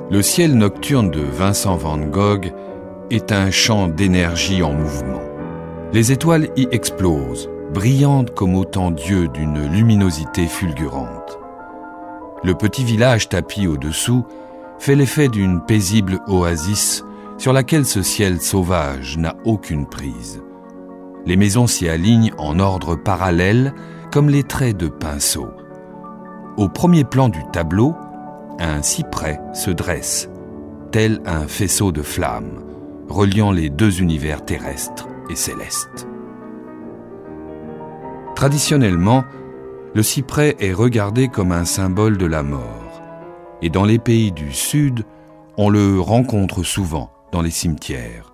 Le ciel nocturne de Vincent van Gogh est un champ d'énergie en mouvement. Les étoiles y explosent, brillantes comme autant d'yeux d'une luminosité fulgurante. Le petit village tapi au-dessous fait l'effet d'une paisible oasis sur laquelle ce ciel sauvage n'a aucune prise. Les maisons s'y alignent en ordre parallèle comme les traits de pinceau. Au premier plan du tableau, un cyprès se dresse, tel un faisceau de flammes, reliant les deux univers terrestres et célestes. Traditionnellement, le cyprès est regardé comme un symbole de la mort, et dans les pays du Sud, on le rencontre souvent dans les cimetières.